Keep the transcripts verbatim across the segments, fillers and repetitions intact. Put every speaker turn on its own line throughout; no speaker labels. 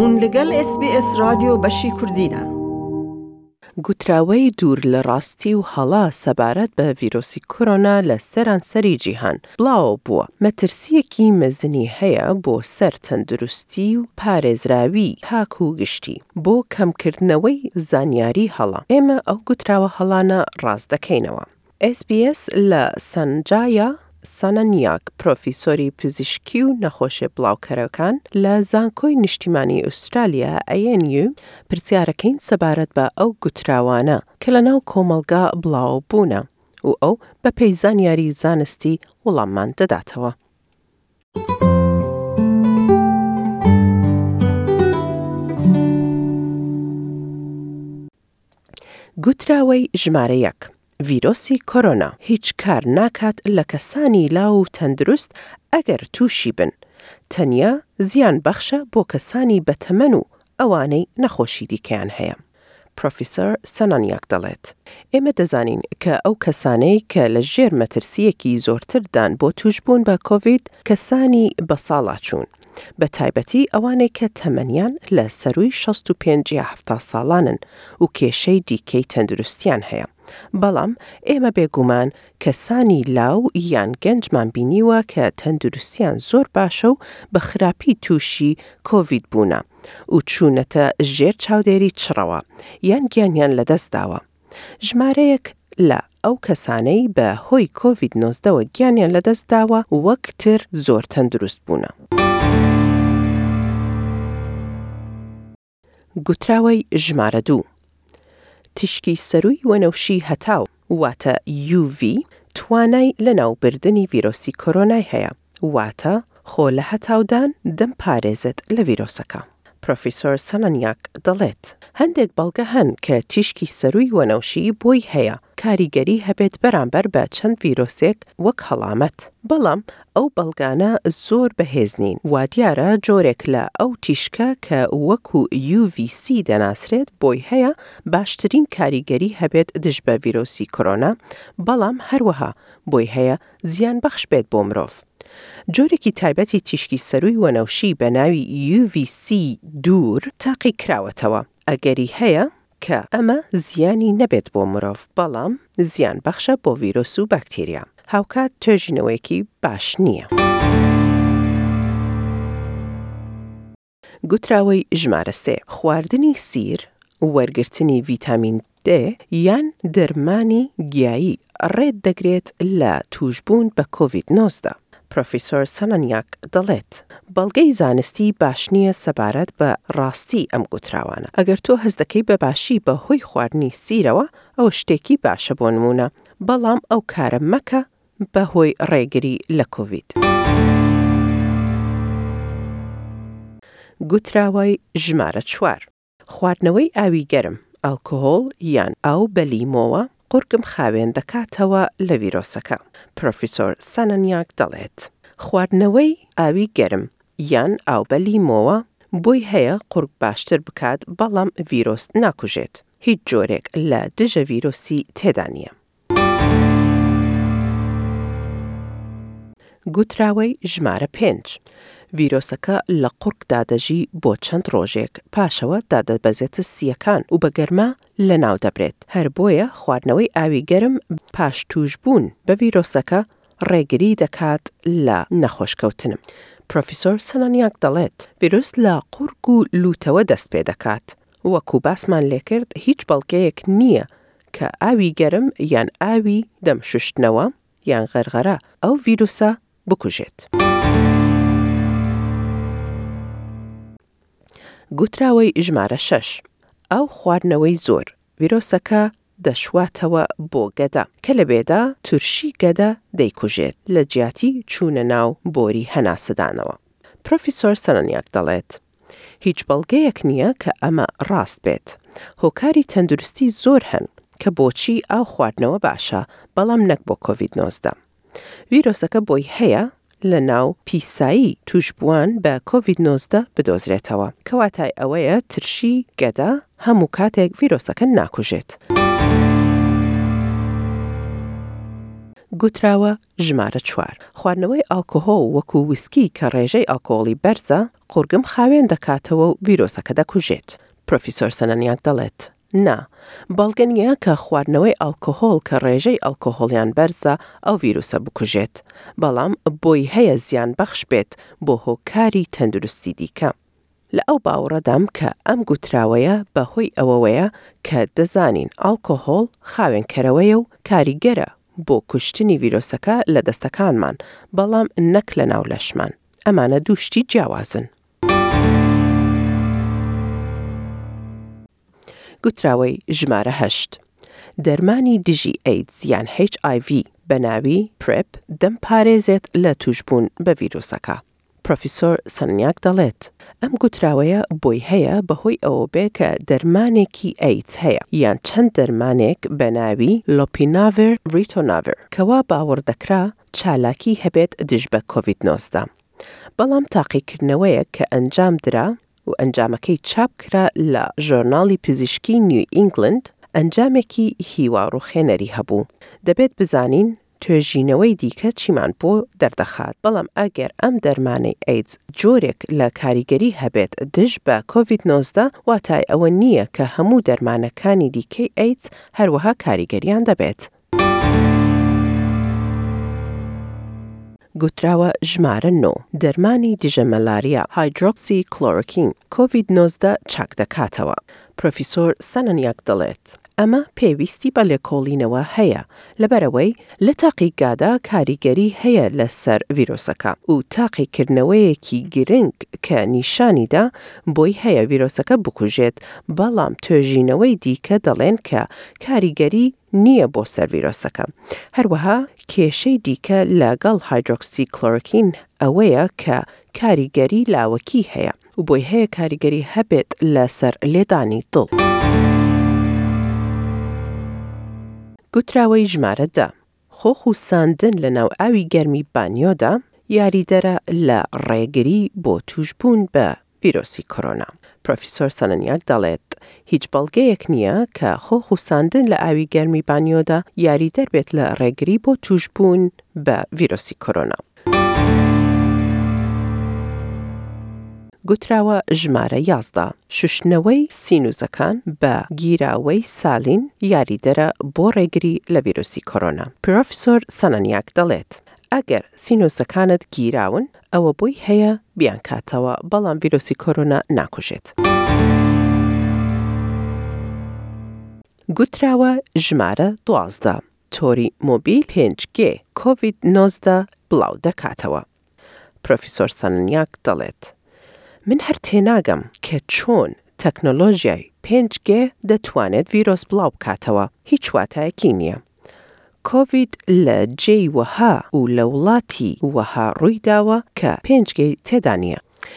هون لگل اس بی اس رادیو بشی کردینه.
گوتراوی دور لراستی و حالا سبارت به ویروسی کرونا لسران سری جیهان بلاو بوا. مترسیه کی مزنی هیا بو سر تندرستی و پارێزراوی تاکو گشتی بو کم کردنوی زانیاری حالا. اما او گوتراو حالانا راز دکینوا. اس بی اس لسانجایا سانانیاک پروفیسوری پزیشکی و نخوش بلاوکەرەکان لە زانکۆی نیشتیمانی ئوسترالیا ئەیەنیو پرسیارەکەین سەبارەت بە ئەو گوتراوانە کە لەناو کۆمەڵگا بڵاو بوونە و ئەو بە پێی زانیاری زانستی وەڵاممان دەداتەوە. گوتراوەی ژمارە یەک ڤیرۆسی کۆرۆنا هیچ کار ناکات لە کەسانی لاو و تەندروست ئەگەر تووشی بن. تەنیا زیان بەخشە بۆ کەسانی بەتەمەن و ئەوانەی نەخۆشی دیکەیان هەیە. پرۆفیسۆر سەنانیاک دەڵێت ئێمە دەزانین کە ئەو کەسانەی کە لە ژێر مەترسیەکی زۆرتردان بۆ توشبوون بە کۆڤید کەسانی بەساڵا چوون. بە تایبەتی ئەوانەی کە تەمەنیان لە سەرووی شەست و پێنج یا هەفتاد ساڵانن و کێشەی دیکەی تەندروستیان هەیە. بەڵام ئێمە بێگومان کەسانی لاو یان گەنجمان بینیوە کە تەندروستیان زۆر باشە و بە خراپی تووشی کۆڤید بوونە و چوونەتە ژێر چاودێری چڕەوە یان گیانیان لەدەست داوە. ژمارەیەک لە ئەو کەسانەی بە هۆی کۆڤید نۆزدەوە گیانیان لەدەست داوە وەکتر زۆر تەندروست بوونە. گوتراوەی ژمارە دوو تشکی سەرووی وەنەوشی هەتاو واتە یو ڤی توانای لەناوبردنی ڤیرۆسی کۆرۆنای هەیە واتە خۆ لە هەتاودان دەم پارێزت لە ڤیرۆسەکە. پرۆفیسۆر سەنانیاک دەڵێت هەندێک بەڵگە هەن کە تیشکی سەرووی وەنەوشی بۆی هەیە کاریگەری هەبێت بەرامبەر بە چەند ڤیرۆسێک وەک هەڵامەت. بەڵام ئەو بەڵگانە زۆر بەهێز نین وا دیارە جۆرێک لە ئەو تیشکە کە وەکو یو ڤی سی دەناسرێت بۆی هەیە باشترین کاریگەری هەبێت دژ بە ڤیرۆسی کۆرۆنا بەڵام هەروەها بۆی هەیە زیان بەخش بێت بۆ مرۆڤ. جۆرێکی تایبەتی تیشکی سەرووی وەنەوشی بە ناوی یو ڤی سی دوور تاقی کراوەتەوە ئەگەری هەیە کە ئەمە زیانی نەبێت بۆ مرۆڤ بەڵام زیان بەخشە بۆ ڤیرۆس و باکتێریا. هاوکات توێژینەوەیەکی باش نییە. گوتراوەی ژمارە سێ خواردنی سیر وەرگرتنی ڤیتامین د یان دەرمانی گیایی ڕێت دەگرێت لە توشبوون بە کۆڤید نۆزدە. پرۆفیسۆر سەنانیاک دەڵێت بەڵگەی زانستی باش نییە سەبارەت بە ڕاستی ئەم گوتراوانە. ئەگەر تۆ هەست دەکەی بە باشی بە هۆی خواردنی سیرەوە ئەو شتێکی باشە بۆ نمونە بەڵام ئەو کارە مەکە بە هۆی ڕێگری لە کۆڤید. گوتراوەی ژمارە چوار خواردنەوەی ئاوی گەرم ئەلکۆهۆڵ یان ئاو بە لیمۆوە قورگم خاوێن دەکاتەوە لە ڤیرۆسەکە. پرۆفیسۆر سەنانیاک دەڵێت خواردنەوەی ئاوی گەرم یان ئاو بە لیمۆوە بۆی هەیە قورگ باشتر بکات بەڵام ڤیرۆس ناکوژێت. هیچ جۆرێک لە دژە ڤیرۆسی تێدا نییە. گوتراوەی ژمارە پێنج ڤیرۆسەکە لە قورگدا دەژی بۆ چەند ڕۆژێک پاشەوە دادەبەزێتە سیەکان و بە گەرما لە ناو دەبرێت. هەر بۆیە خواردنەوەی ئاوی گەرم پاش توشبوون بە ڤیرۆسەکە ڕێگری دەکات لە نەخۆشکەوتنم. پرۆفیسۆر سەنانیاک دەڵێت ڤیرۆس لە قورگ و لوتەوە دەست پێ دەکات. وەکو باسمان لێکرد هیچ بەڵگەیەک نییە کە ئاوی گەرم یان ئاوی دەمشوشتنەوە یان غەرغەرە ئەو ڤیرۆسە بکوژێت. گوتراوەی ژمارە شەش ئەو خواردنەوەی زۆر ڤیرۆسەکە دەشواتەوە بۆ گەدا کە لە بێدا تورشی گەدە دەیکوژێت لە جیاتی چوونە ناو بۆری هەناسەدانەوە. پرۆفیسۆر سەنانیاک دەڵێت هیچ بەڵگەیەک نییە کە ئەمە ڕاست بێت. هۆکاری تەندروستی زۆر هەن کە بۆچی ئاو خواردنەوە باشە بەڵام نەک بۆ کۆڤید نۆزدە. ڤیرۆسەکە بۆی هەیە لە ناو پیسایی توشبووان بە کۆڤید نۆزدە بدۆزرێتەوە کەواتای ئەوەیە ترشی گەدا هەموو کاتێک ڤیرۆسەکە ناکوژێت. گوتراوە ژمارە چوار. خواردنەوەی ئالکۆهۆڵ وەکو ویسکی کە ڕێژەی ئالکۆهۆڵی بەرزە قورگم خاوێن دەکاتەوە و ڤیرۆسەکە دەکوژێت. پرۆفیسۆر سەنەنیاک دەڵێت نا، بەڵگە نییە کە خواردنەوەی ئالکۆهۆڵ کە ڕێژەی ئالکۆهۆڵیان بەرزە ئەو ڤیرۆسە بکوژێت، بەڵام بۆی هەیە زیان بەخش بێت بۆ هۆکاری تەندروستی دیکە. لە ئەو باوەڕەدام کە ئەم گوتراوەیە بەهۆی ئەوەوەیە کە دەزانین ئالکۆهۆڵ خاوێنکەرەوەیە و کاریگەرە بۆ کوشتنی ڤیرۆسەکە لە دەستەکانمان، بەڵام نەک لە ناو لەشمان. ئەمانە دوو شتی جیاوازن. گوتراوەی ژمارە هەشت. دەرمانی دژی ئەیدز یان هەیچ ئای ڤی بە ناوی پرێپ دەمپارێزێت لە توشبوون بە ڤیرۆسەکە. پرۆفیسۆر سەنەنیاک دەڵێت ئەم گوتراوەیە بۆی هەیە بەهۆی ئەوە بێ کە دەرمانێکی ئەیدز هەیە یان چەند دەرمانێک بە ناوی لۆپیناڤر ریتۆناڤر کەوا باوەڕ دەکرا چالاکی هەبێت دژ بە کۆڤید نۆزدە. بەڵام تاقیکردنەوەیە کە ئەنجام درا و ئەنجامەکەی چاپ کرا لە ژۆرناڵی پزیشکی نیو ئینگلند، ئەنجامێکی هیواڕوخێنەری هەبوو. دەبێت بزانین توێژینەوەی دیکە چیمان بۆ دەردەخات، بەڵام ئەگەر ئەم دەرمانەی ئەیدز جۆرێک لە کاریگەری هەبێت دژ بە کۆڤید نۆزدە، واتای ئەوە نییە کە هەموو دەرمانەکانی دیکەی ئەیدز هەروەها کاریگەریان دەبێت. گوتراوە ژمارە نۆ. دەرمانی دژە مەلاریا هایدرۆکسی کلۆرۆکین کۆڤید نۆزدە چاک دەکاتەوە. پرۆفیسۆر سەنەنیاک دەڵێت ئەمە پێویستی بە لێکۆڵینەوە هەیە لەبەرەوەی لە تاقیگادا کاریگەری هەیە لەسەر ڤیرۆسەکە و تاقیکردنەوەیەکی گرنگ کە نیشانیدا بۆی هەیە ڤیرۆسەکە بکوژێت، بەڵام توێژینەوەی دیکە دەڵێن کە کاریگەری نییە بۆ سەر ڤیرۆسەکە. هەروەها کێشەی دیکە لەگەڵ هایدرۆکسی کلۆرۆکین ئەوەیە کە کاریگەری لاوەکی هەیە و بۆی هەیە کاریگەری هەبێت لەسەر لێدانی دڵ. گوتراوەی ژمارە دە. خۆخ و ساندن لە ناو ئاوی گەرمی بانیۆدا یاریدەرە لە ڕێگری بۆ توشبوون بە ڤیرۆسی کۆرۆنا. پرۆفیسۆر سەنەنیاک دەڵێت هیچ بەڵگەیەک نییە کە خۆخ و ساندن لە ئاوی گەرمی بانیۆدا یاریدەر بێت لە ڕێگری بۆ توشبوون بە ڤیرۆسی کۆرۆنا. گوتراوە ژمارە یازدە. شوشتنەوەی سینوزەکان بە گیراوەی سالین یاریدەرە بۆ ڕێگری لە ڤیرۆسی کۆرۆنا. پرۆفیسۆر سەنەنیاک دەڵێت ئەگەر سینوزەکانت گیراون ئەوە بۆی هەیە بیان کاتەوە، بەڵام ڤیرۆسی کۆرۆنا ناکوژێت. گوتراوە ژمارە دوازدە. تۆری مۆبیل پێنج جی کۆڤید نۆزدە بڵاو دەکاتەوە. پرۆفیسۆر سەنەنیاک دەڵێت من هەر تێناگەم کە چۆن تەکنۆلۆژیای پێنج جی دەتوانێت ڤیرۆس بڵاو بکاتەوە، هیچ واتایەکی نییە. کۆڤید لە جێی وەها و لە وڵاتی وەها ڕوویداوە کە پێنج جی تێدا نییە.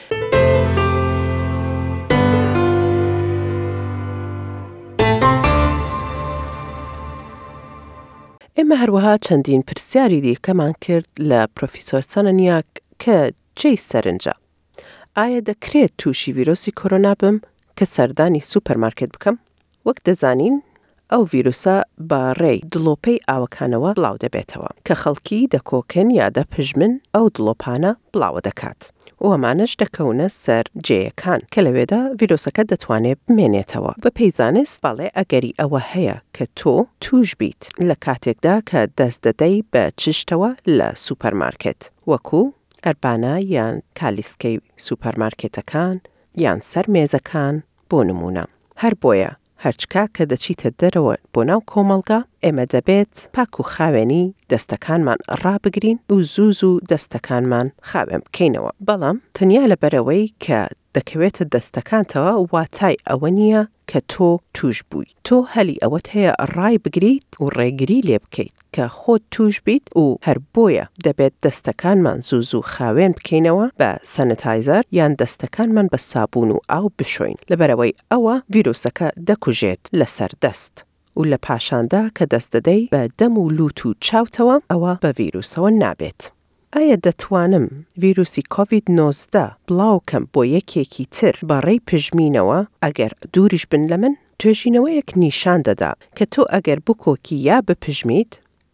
ئێمە هەروەها چەندین پرسیاری دیکەمان کرد لە پرۆفیسۆر سەنەنیاک کە جێی سەرنجە. ئایا دەکرێت تووشی ڤیرۆسی کۆرۆنا بم کە سەردانی سوپەرمارکێت بکەم؟ وەک دەزانین ئەو ڤیرۆسە بە ڕێی دڵۆپەی ئاوەکانەوە بڵاو دەبێتەوە کە خەڵکی دەکۆکن یا دەپژمن ئەو دڵۆپانە بڵاوە دەکات و ئەمانەش دەکەونە سەر جێیەکان کە لەوێدا ڤیرۆسەکە دەتوانێت بمێنێتەوە. بە پەیزانست باڵێ ئەگەری ئەوە هەیە کە تۆ توش بیت لە کاتێکدا کە دەست دەدەی بە چشتەوە لە سوپەرمارکێت، وەکو ئەربانە یان کالیسکەی سوپەرمارکێتەکان یان سەر مێزەکان بۆ نمونە. هەر بۆیە هەرچکا کە دەچیتە دەرەوە بۆ ناو کۆمەڵگا ئێمە دەبێت پاک و خاوێنی دەستەکانمان ڕابگرین و زوو زوو دەستەکانمان خاوێن بکەینەوە. بەڵام تەنیا لەبەرەوەی کە دەکەوێتە دەستەکانتەوە واتای ئەوە نییە کە تۆ توش بووی. تۆ هەلی ئەوەت هەیە ڕای بگریت و ڕێگری لێ بکەیت کە خۆت توش بیت و هەر بۆیە دەبێت دەستەکانمان زوو زوو خاوێن بکەینەوە بە سەنتایزەر یان دەستەکانمان بە سابوون و ئاو بشۆین، لەبەرەوەی ئەوە ڤیرۆسەکە دەکوژێت لەسەر دەست و لە پاشاندا کە دەست دەدەی بە دەم و لوت و چاوتەوە ئەوە بە ڤیرۆسەوە نابێت. ئایا دەتوانم ڤیرۆسی کۆڤید نۆزدە بڵاوکەم بۆ یەکێکی تر بەڕێی پژمینەوە ئەگەر دووریش بن لە من؟ توێژینەوەیەک نیشان دەدا کە تۆ ئەگەر بکۆکی یا بپژمیت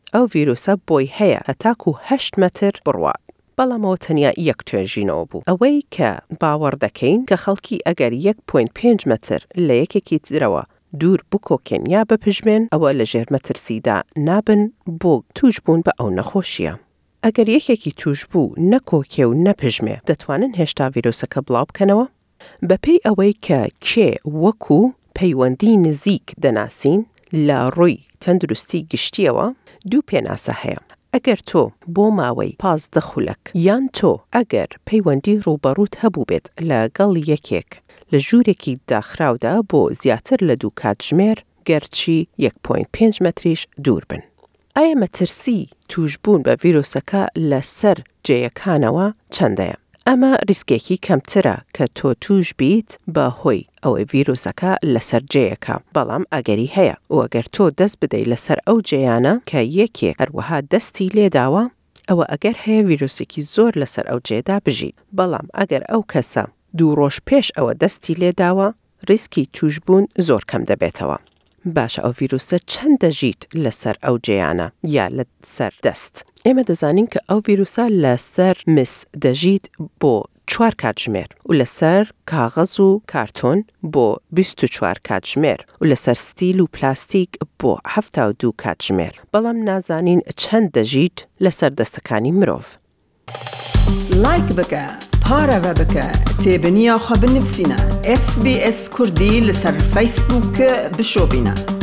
ئەو ڤیرۆسە بۆی هەیە هەتاکو هەشت مەتر بڕوات. بەڵامەوە تەنیا یەک توێژینەوە بوو. ئەوەی کە باوەڕ دەکەین کە خەڵکی ئەگەر یەک پۆینت پێنج مەتر لە یەکێکی ترەوە دوور بکۆکێن یا بپژمێن ئەوە لە ژێر مەترسیدا نابن بۆ توش بوون بە ئەو نەخۆشیە. ئەگەر یەکێکی توش بوو نەکۆکێ و نەپژمێ دەتوانن هێشتا ڤیرۆسەکە بڵاو بکەنەوە؟ بەپێی ئەوەی کە کێ وەکو پەیوەندی نزیک دەناسین لە ڕووی تەندروستی گشتیەوە دوو پێناسە هەیە. ئەگەر تۆ بۆ ماوەی پازدە خولەک یان تۆ ئەگەر پەیوەندی ڕووبەڕووت هەبوو بێت لەگەڵ یەکێک لە ژوورێکی داخراودا بۆ زیاتر لە دوو کاتژمێر گەرچی یەک پۆینت پێنج مەتریش دوور بن. ئایا مەترسی توشبوون بە ڤیرۆسەکە لەسەر جێیەکانەوە چەندەیە؟ ئەمە ریسکێکی کەمترە کە تۆ توش بیت بە هۆی ئەوەی ڤیرۆسەکە لەسەر جێیەکە، بەڵام ئەگەری هەیە و ئەگەر تۆ دەست بدەی لەسەر ئەو جێیانە کە یەکێک هەروەها دەستی لێداوە ئەوە ئەگەر هەیە ڤیرۆسێکی زۆر لەسەر ئەو جێدا بژی، بەڵام ئەگەر ئەو کەسە دوو ڕۆژ پێش ئەوە دەستی لێداوە ریسکی توشبوون زۆر کەم دەبێتەوە. باشە ئەو ڤیرۆسە چەند دەژیت لەسەر ئەو جێیانە یا لەسەر دەست؟ ئێمە دەزانین کە ئەو ڤیرۆسە لەسەر مس دەژیت بۆ چوار کاتژمێر و لەسەر کاغەز و کارتۆن بۆ بیست و چوار کاتژمێر و لەسەر ستیل و پلاستیک بۆ هەفتا و دوو کاتژمێر، بەڵام نازانین چەند دەژیت لەسەر دەستەکانی مرۆڤ.
لایک بکە، پارەوە بکە، تێبنییاخوا بنفسینە. اس بی اس کوردی لەسەر فەیسبووک بشۆبینە.